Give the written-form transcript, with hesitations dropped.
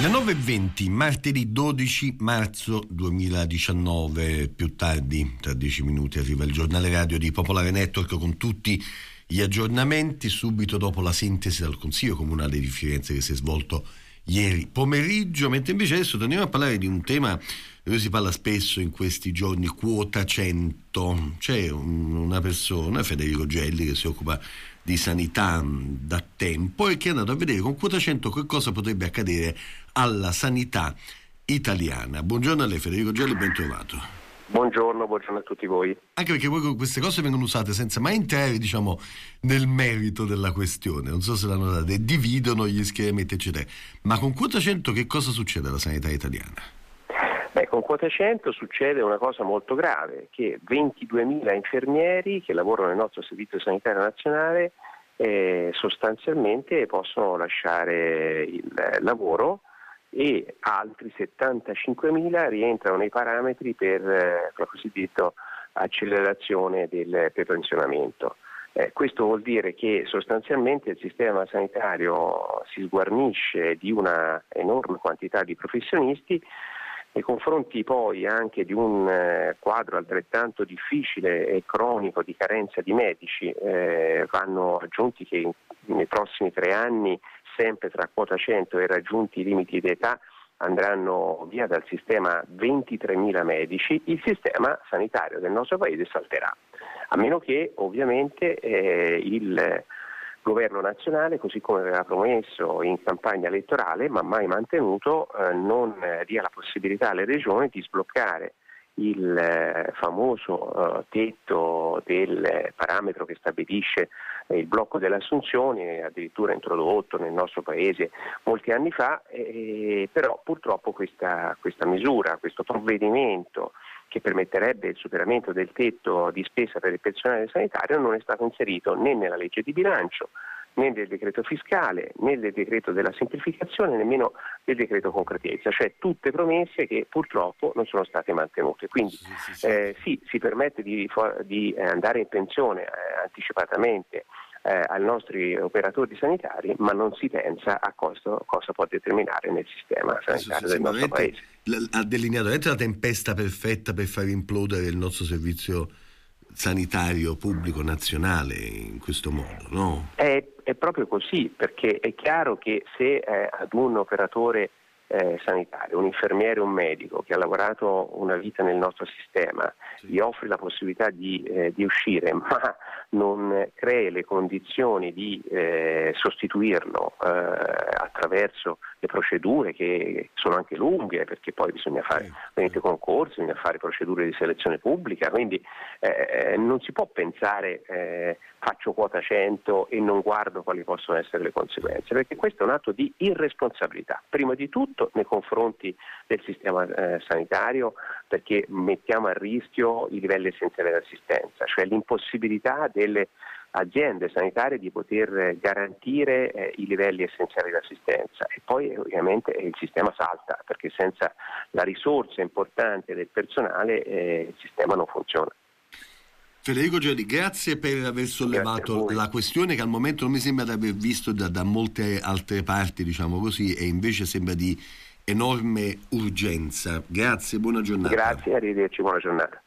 Le 9:20, martedì 12 marzo 2019, più tardi, tra 10 minuti, arriva il giornale radio di Popolare Network con tutti gli aggiornamenti, subito dopo la sintesi dal Consiglio Comunale di Firenze che si è svolto ieri pomeriggio, mentre invece adesso torniamo a parlare di un tema di cui si parla spesso in questi giorni, quota 100. C'è una persona, Federico Gelli, che si occupa di sanità da tempo e che è andato a vedere con quota 100 che cosa potrebbe accadere alla sanità italiana. Buongiorno a lei Federico Gelli, ben trovato. Buongiorno a tutti voi. Anche perché poi queste cose vengono usate senza mai entrare, diciamo, nel merito della questione. Non so se l'hanno data, dividono gli schieramenti eccetera. Ma con quota 100 che cosa succede alla sanità italiana? Con quota 100 succede una cosa molto grave, che 22.000 infermieri che lavorano nel nostro Servizio Sanitario Nazionale sostanzialmente possono lasciare il lavoro e altri 75.000 rientrano nei parametri per la cosiddetta accelerazione del prepensionamento. Questo vuol dire che sostanzialmente il sistema sanitario si sguarnisce di una enorme quantità di professionisti nei confronti poi anche di un quadro altrettanto difficile e cronico di carenza di medici. Vanno aggiunti che nei prossimi 3 anni, sempre tra quota 100 e raggiunti i limiti di età, andranno via dal sistema 23.000 medici. Il sistema sanitario del nostro paese salterà, a meno che ovviamente il governo nazionale, così come aveva promesso in campagna elettorale ma mai mantenuto, non dia la possibilità alle regioni di sbloccare il famoso tetto del parametro che stabilisce il blocco delle assunzioni, addirittura introdotto nel nostro paese molti anni fa, però purtroppo questa misura, questo provvedimento che permetterebbe il superamento del tetto di spesa per il personale sanitario non è stato inserito né nella legge di bilancio, né nel decreto fiscale, né nel decreto della semplificazione, nemmeno nel decreto concretezza, cioè tutte promesse che purtroppo non sono state mantenute. Quindi sì, si permette di andare in pensione anticipatamente ai nostri operatori sanitari, ma non si pensa a cosa può determinare nel sistema sanitario del nostro paese. Ha delineato la tempesta perfetta per far implodere il nostro servizio sanitario pubblico nazionale in questo modo, no? È proprio così, perché è chiaro che se ad un operatore sanitario, un infermiere, un medico che ha lavorato una vita nel nostro sistema, gli offri la possibilità di uscire, ma non crei le condizioni di sostituirlo attraverso le procedure che sono anche lunghe, perché poi bisogna fare concorsi, bisogna fare procedure di selezione pubblica, quindi non si può pensare faccio quota 100 e non guardo quali possono essere le conseguenze, perché questo è un atto di irresponsabilità, prima di tutto nei confronti del sistema sanitario, perché mettiamo a rischio i livelli essenziali dell'assistenza, cioè l'impossibilità delle aziende sanitarie di poter garantire i livelli essenziali dell'assistenza, e poi ovviamente il sistema salta, perché senza la risorsa importante del personale il sistema non funziona. Federico Gelli, grazie per aver sollevato la questione che al momento non mi sembra di aver visto da molte altre parti, diciamo così, e invece sembra di enorme urgenza. Grazie, buona giornata. Grazie, arrivederci, buona giornata.